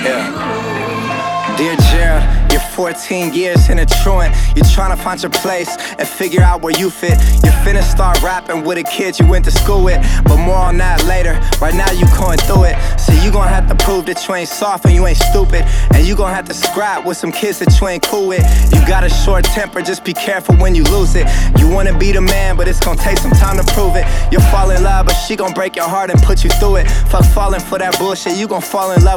Yeah. Dear Gerald, you're 14 years in a truant. You're trying to find your place and figure out where you fit. You're finna start rapping with a kid you went to school with, but more on that later. Right now you going through it, so you gon' have to prove that you ain't soft and you ain't stupid. And you gon' have to scrap with some kids that you ain't cool with. You got a short temper, just be careful when you lose it. You wanna be the man, but it's gon' take some time to prove it. You'll fall in love, but she gon' break your heart and put you through it. Fuck falling for that bullshit, you gon' fall in love